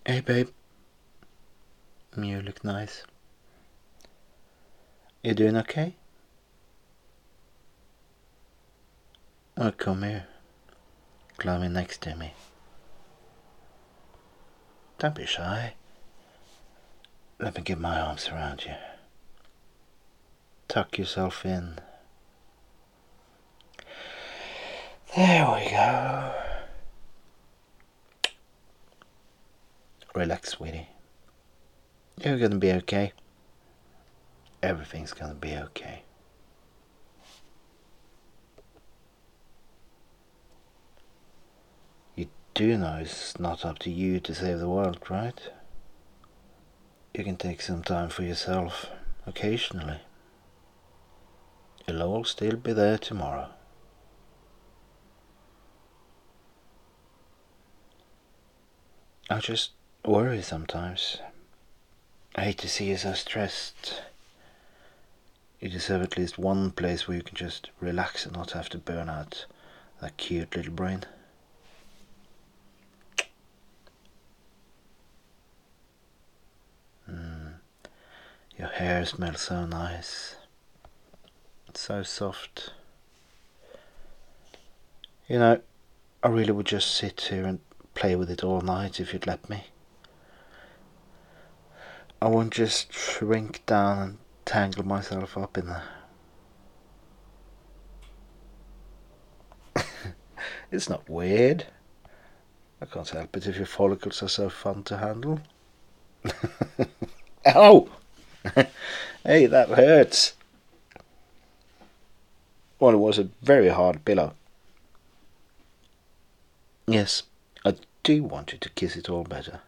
Hey babe, you look nice. You doing okay? Oh, come here. Climb in next to me. Don't be shy. Let me get my arms around you. Tuck yourself in. There we go. Relax, sweetie. You're gonna be okay. Everything's gonna be okay. You do know it's not up to you to save the world, right? You can take some time for yourself occasionally. You'll all still be there tomorrow. I just worry sometimes. I hate to see you so stressed. You deserve at least one place where you can just relax and not have to burn out that cute little brain. Your hair smells so nice. It's so soft. You know, I really would just sit here and play with it all night if you'd let me. I won't just shrink down and tangle myself up in there. It's not weird. I can't help it if your follicles are so fun to handle. Ow! Hey, that hurts. Well, it was a very hard pillow. Yes, I do want you to kiss it all better.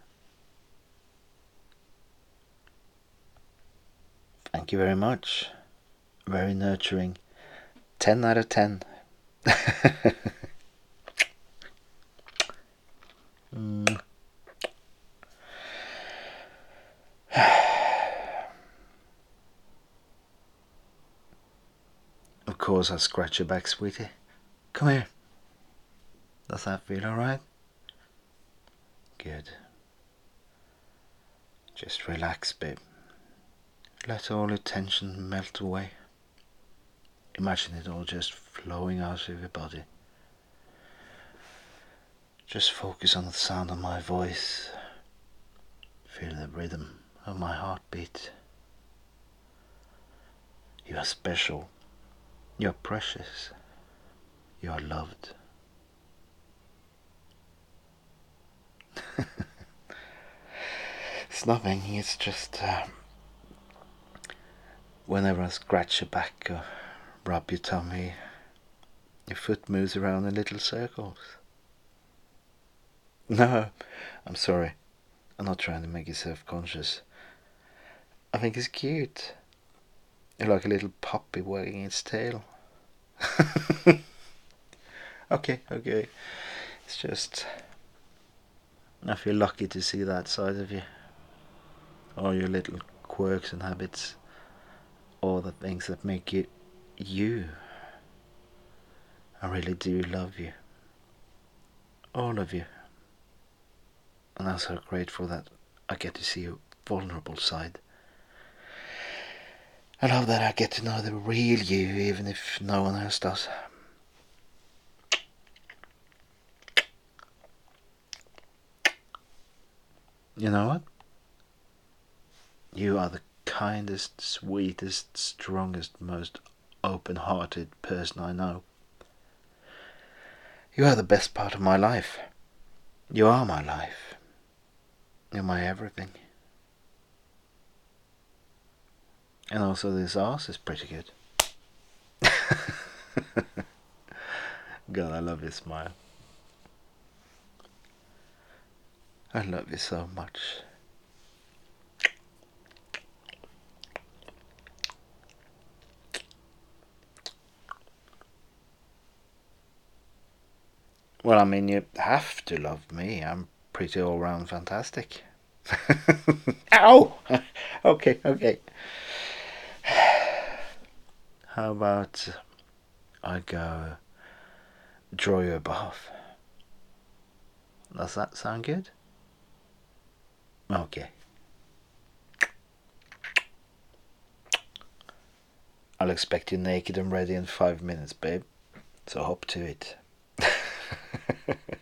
Thank you very much. Very nurturing. 10 out of 10. Of course, I'll scratch your back, sweetie. Come here. Does that feel alright? Good. Just relax, babe. Let all your tension melt away. Imagine it all just flowing out of your body. Just focus on the sound of my voice. Feel the rhythm of my heartbeat. You are special. You're precious. You are loved. It's nothing, it's just whenever I scratch your back or rub your tummy, your foot moves around in little circles. No, I'm sorry. I'm not trying to make you self-conscious. I think it's cute. You're like a little puppy wagging its tail. Okay. It's just I feel lucky to see that side of you. All your little quirks and habits. All the things that make you you. I really do love you. All of you. And I'm so grateful that I get to see your vulnerable side. I love that I get to know the real you, even if no one else does. You know what? You are the kindest, sweetest, strongest, most open-hearted person I know. You are the best part of my life. You are my life. You're my everything. And also this ass is pretty good. God, I love your smile. I love you so much. Well, I mean, you have to love me. I'm pretty all-round fantastic. Ow! Okay. How about I go draw you a bath? Does that sound good? Okay. I'll expect you naked and ready in 5 minutes, babe. So hop to it.